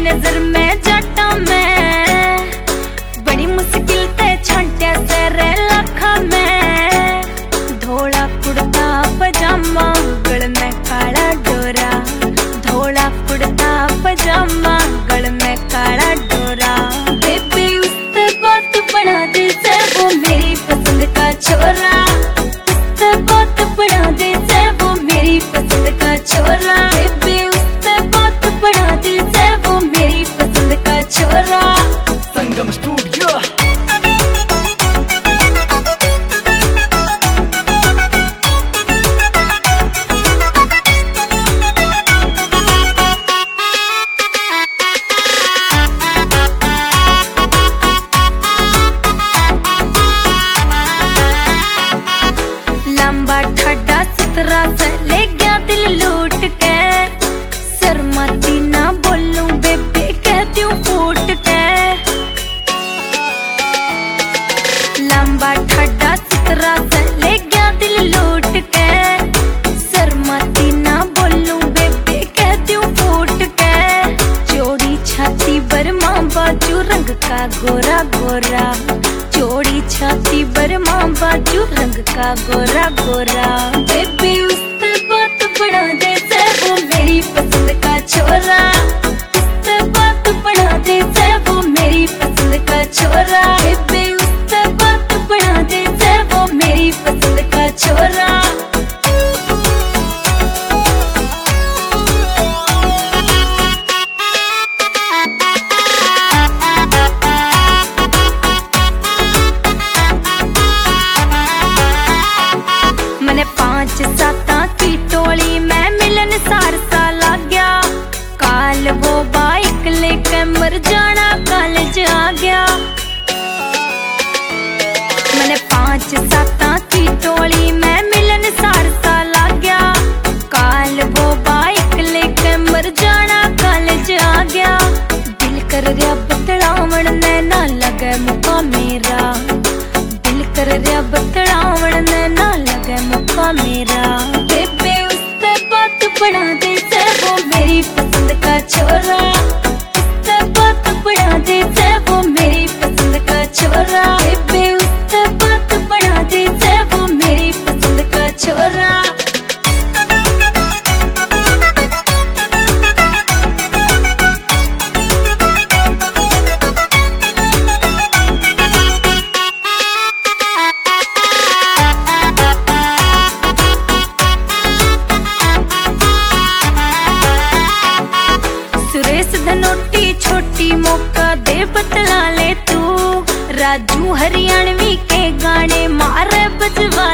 नजर में जाटा में बड़ी मुश्किल ते छंटिया तेरे लखा में धोला कुर्ता पजामा गल में काला डोरा धोला कुर्ता पजामा गल में काला डोरा बेबी उससे बात बना दे से वो मेरी पसंद का छोरा उससे बात बना दे से वो मेरी पसंद का छोरा बेबी उससे बात बना दे से वो मेरी पसंद का छोरा संगम स्टूडियो लंबा ठड्डा सुतरा से ले गया दिल लूट के शर्माती ना बोलूं बेबी कहती हूँ फूट के लंबा ठड्डा सुतरा से ले गया दिल लूट के शर्माती ना बोलूं बेबी कहती हूँ फूट के चौड़ी छाती बरमा बाजू रंग का गोरा गोरा चौड़ी छाती बरमा बाजू रंग का गोरा गोरा बेबी उससे बात बढ़ा दे से वो मेरी पसंद का छोरा उससे बात बढ़ा दे से वो मेरी पसंद का छोरा बेबी उससे बात बढ़ा दे से वो मेरी पसंद का छोरा मैंने 5-7 की टोली में मिलन सारसा लग गया काल वो बाइक लेके मर जाना कॉलेज आ गया मैंने 5-7 की टोली में मिलन सारसा लग गया काल वो बाइक लेके मर जाना कॉलेज आ गया दिल कर रहा बतलावण ने ना लगे मुका मेरा दिल कर रहा बतलावण ने ना लगे मुका मेरा बेबी उससे बात बढ़ा दे से वो मेरी पसंद का छोरा उससे बात बढ़ा दे से वो मेरी पसंद का छोरा बेबी उससे बात बढ़ा दे से वो मेरी पसंद का छोरा सुरेश धनोटी छोटी मौका दे बतला ले तू राजू हरियाणवी के गाने मारे बजवा